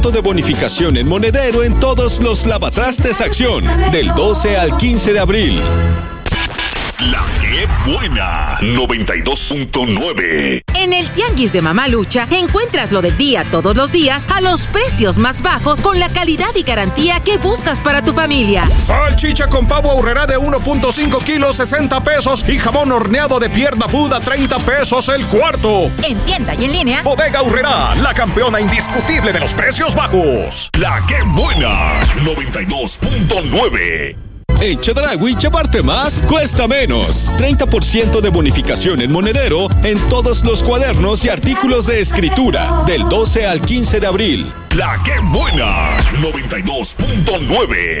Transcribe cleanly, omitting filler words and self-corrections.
de bonificación en monedero en todos los lavatrastes Acción, del 12 al 15 de abril. La que buena, 92.9. En el Tianguis de Mamalucha encuentras lo del día todos los días a los precios más bajos con la calidad y garantía que buscas para tu familia. Salchicha con pavo Aurrerá de 1.5 kilos, 60 pesos. Y jamón horneado de pierna Buda, 30 pesos el cuarto. En tienda y en línea. Bodega Aurrerá, la campeona indiscutible de los precios bajos. La que buena, 92.9. En Chedraui, llevarte más cuesta menos. 30% de bonificación en monedero en todos los cuadernos y artículos de escritura, del 12 al 15 de abril. La que buena, 92.9.